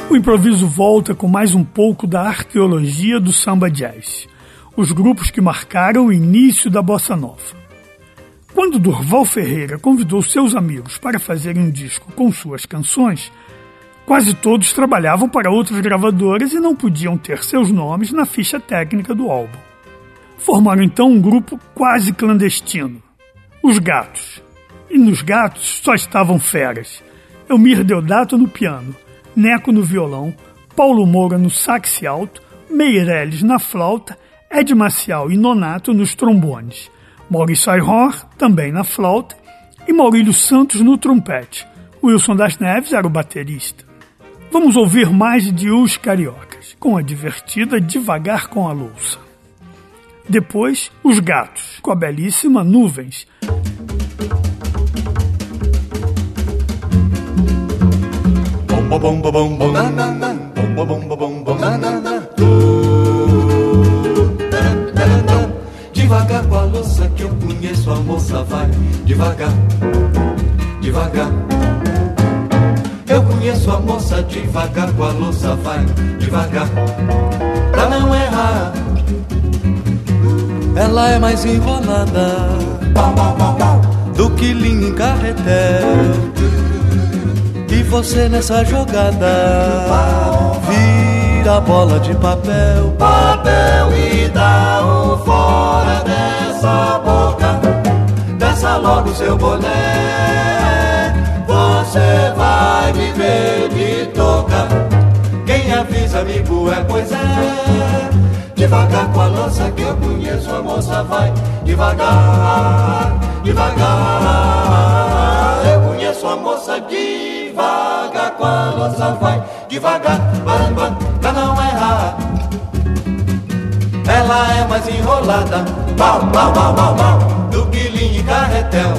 O improviso volta com mais um pouco da arqueologia do samba jazz, os grupos que marcaram o início da bossa nova. Quando Durval Ferreira convidou seus amigos para fazerem um disco com suas canções, quase todos trabalhavam para outras gravadoras e não podiam ter seus nomes na ficha técnica do álbum. Formaram então um grupo quase clandestino, os Gatos. E nos Gatos só estavam feras: Elmir Deodato no piano, Neco no violão, Paulo Moura no sax alto, Meirelles na flauta, Ed Maciel e Nonato nos trombones, Maurício Ayhor também na flauta e Maurílio Santos no trompete. Wilson das Neves era o baterista. Vamos ouvir mais de Os Cariocas, com a divertida Devagar com a Louça. Depois, Os Gatos, com a belíssima Nuvens. Devagar com a louça que eu conheço, a moça vai devagar, devagar. Eu conheço a moça, devagar com a louça vai devagar, pra não errar. Ela é mais enrolada do que linha em carretel. E você nessa jogada vira a bola de papel, papel, e dá um fora dessa boca. Desça logo seu boné, você vai viver de touca. Quem avisa, amigo, é pois é. Devagar com a lança que eu conheço, a moça vai devagar, devagar. Eu conheço a moça devagar com a lança vai devagar, baramba, pra não errar. Ela é mais enrolada, pau, pau, pau, pau, pau, do que linha e carretel.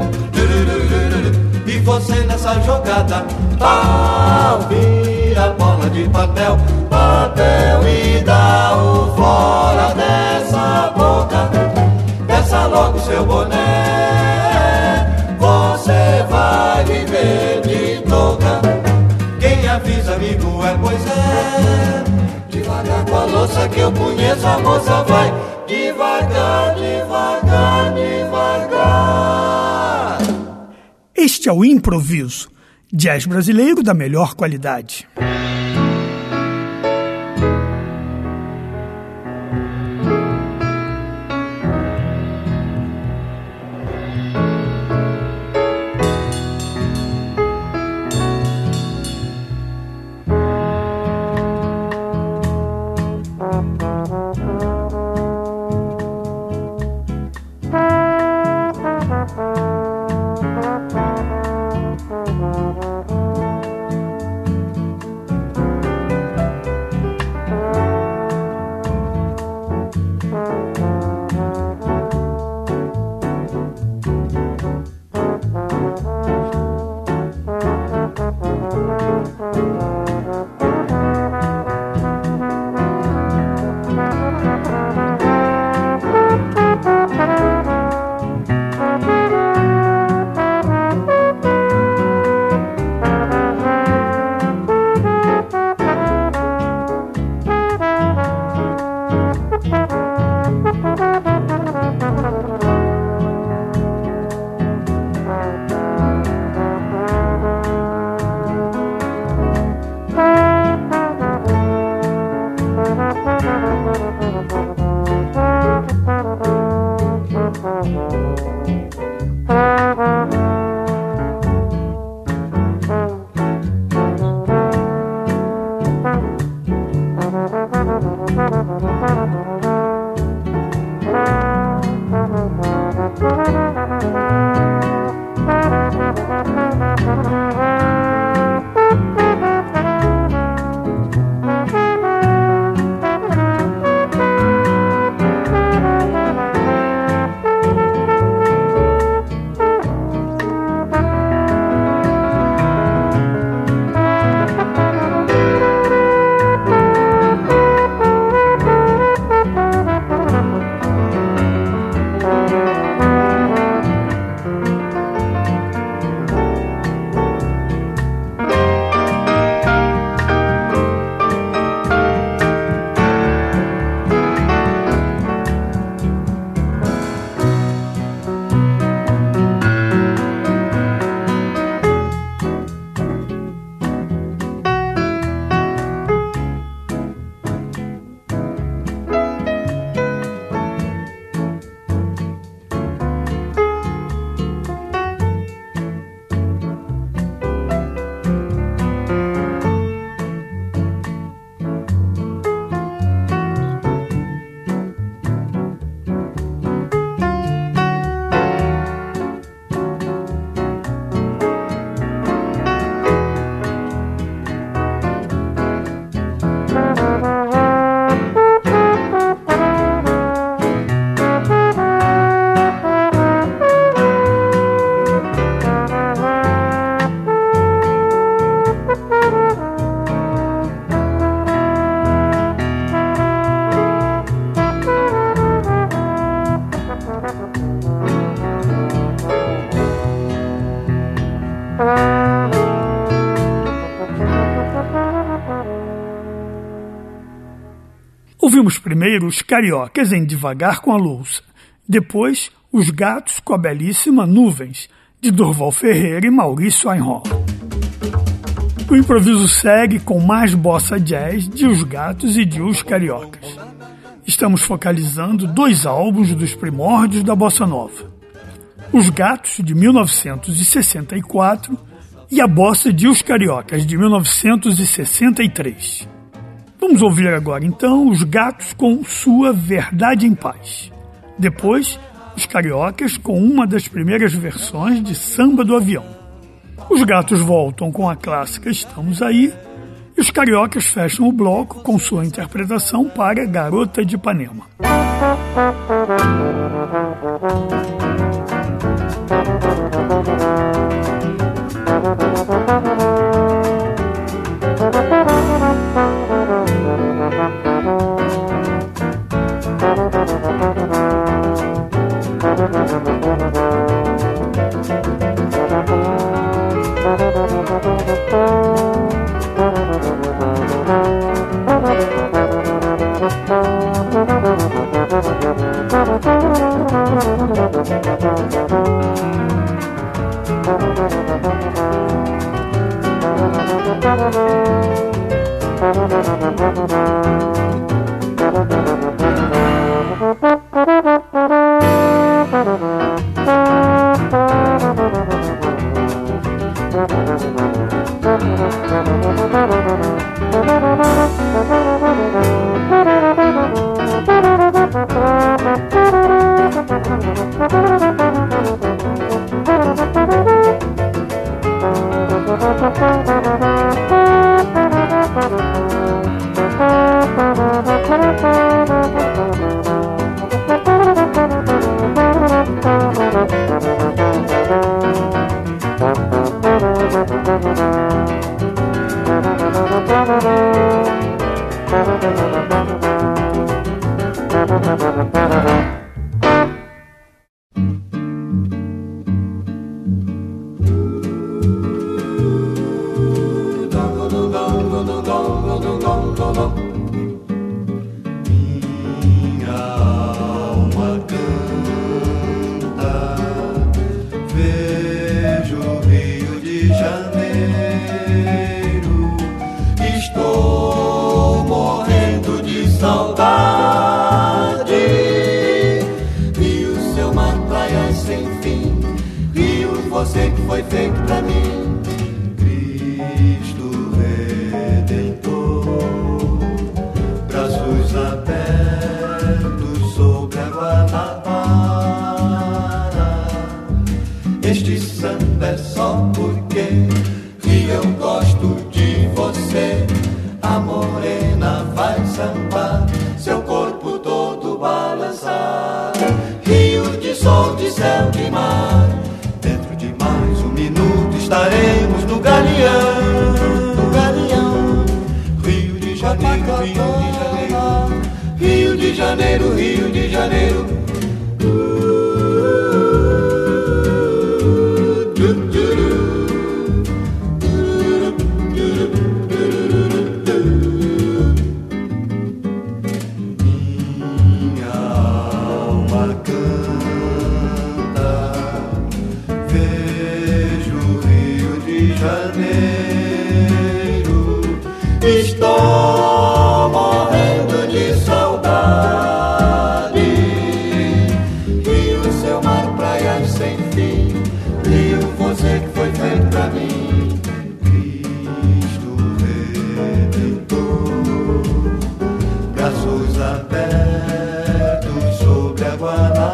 E você nessa jogada, pau, vira bola de papel, papel, e dá o fora dessa boca. Desça logo seu boné, você vai viver de touca. Quem avisa, amigo, é pois é. Devagar com a louça que eu conheço, a moça vai devagar, devagar, devagar. Este é o improviso, jazz brasileiro da melhor qualidade. Ouvimos primeiro os Cariocas em Devagar com a Louça, depois Os Gatos com a belíssima Nuvens, de Durval Ferreira e Maurício Einhorn. O improviso segue com mais bossa jazz de Os Gatos e de Os Cariocas. Estamos focalizando 2 álbuns dos primórdios da bossa nova. Os Gatos, de 1964, e a bossa de Os Cariocas, de 1963. Vamos ouvir agora, então, Os Gatos com Sua Verdade em Paz. Depois, Os Cariocas com uma das primeiras versões de Samba do Avião. Os Gatos voltam com a clássica Estamos Aí, e os Cariocas fecham o bloco com sua interpretação para Garota de Ipanema. Estou morrendo de saudade. Rio, seu mar, praias sem fim. Rio, você que foi feito pra mim. Cristo Redentor, braços abertos sobre a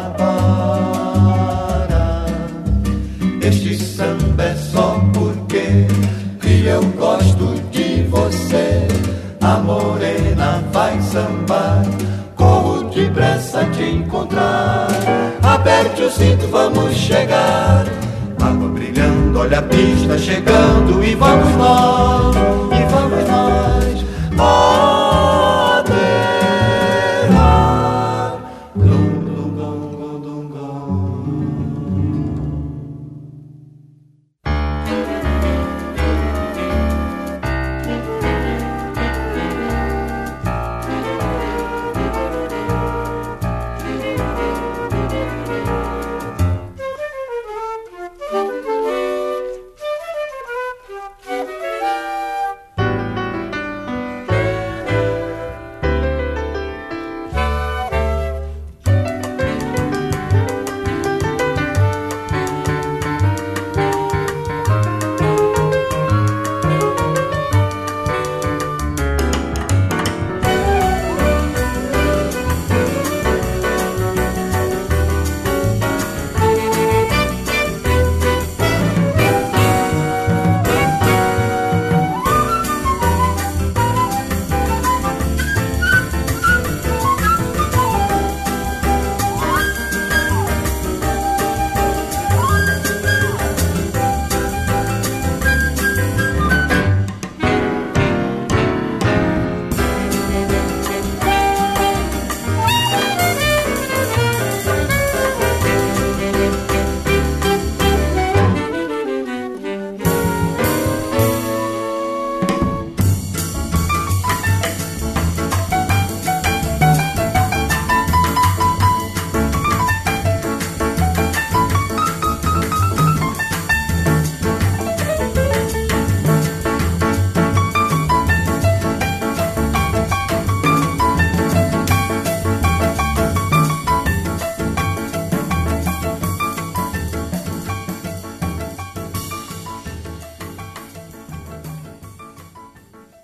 Guanabara. Este samba é só porque eu gosto de você. A morena vai sambar, corro depressa te encontrar. Aperte o cinto, vamos chegar. Água brilhando, olha a pista chegando. E vamos nós, e vamos nós. Ó terra, dum, dum, dum, dum, dum, dum.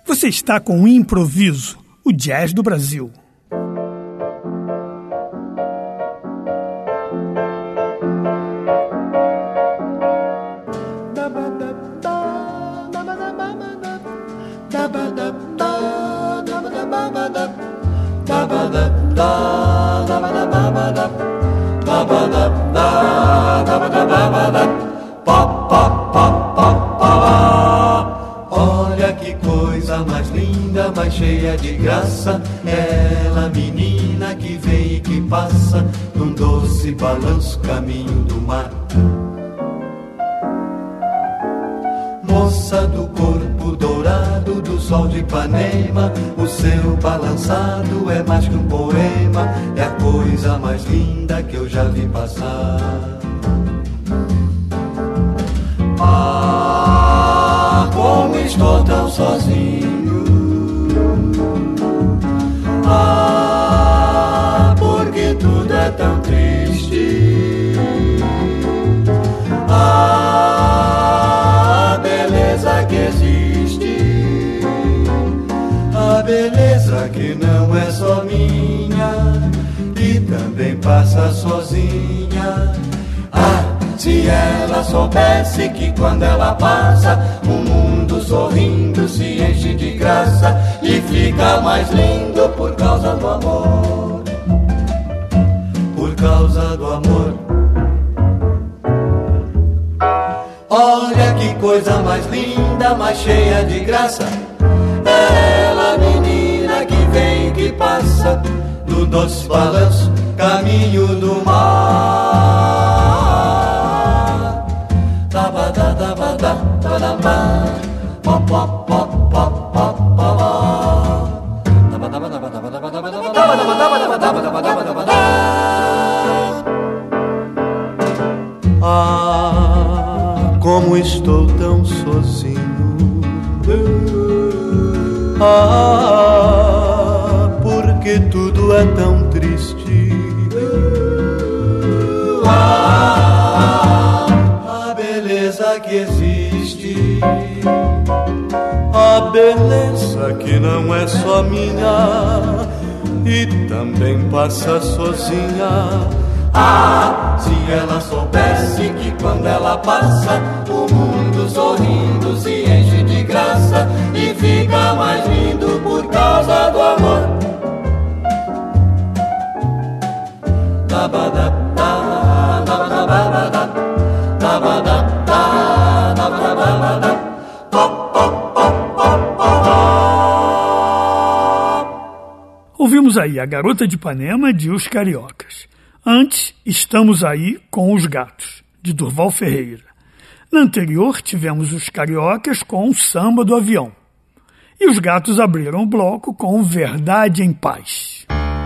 Você está com o Improviso, o jazz do Brasil. Olha que coisa mais linda, mais cheia de graça. Ela, menina que vem e que passa num doce balanço, caminho do mar. Moça do corpo dourado do sol de Ipanema, o seu balançado é mais que um poema, é a coisa mais linda que eu já vi passar. Ah, como estou tão sozinho. Ah, porque tudo é tão triste. Ah, a beleza que existe, a beleza que não é só minha, que também passa sozinha. Ah, se ela soubesse que quando ela passa, o mundo sorrindo se enche de graça e fica mais lindo por causa do amor. Por causa do amor. Olha que coisa mais linda, mais cheia de graça. É ela, menina que vem e que passa no doce balanço, caminho do mar. Ah, como estou tão sozinho. Ah, porque tudo é tão triste. Ah, a beleza que existe, a beleza que não é só minha e também passa sozinha. Ah, se ela soubesse que quando ela passa, o mundo sorrindo se enche de graça e fica mais lindo por causa do amor. Ouvimos aí A Garota de Ipanema, de Os Cariocas. Antes, Estamos Aí com os Gatos, de Durval Ferreira. Na anterior, tivemos Os Cariocas com o Samba do Avião. E os Gatos abriram o bloco com Verdade em Paz.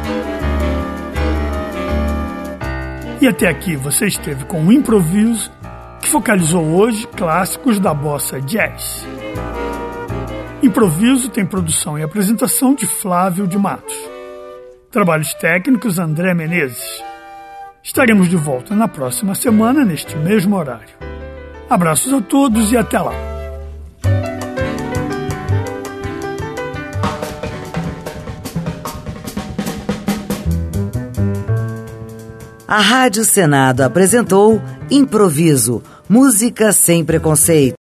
E até aqui você esteve com um improviso que focalizou hoje clássicos da bossa jazz. Improviso tem produção e apresentação de Flávio de Matos. Trabalhos técnicos André Menezes. Estaremos de volta na próxima semana, neste mesmo horário. Abraços a todos e até lá. A Rádio Senado apresentou Improviso, música sem preconceito.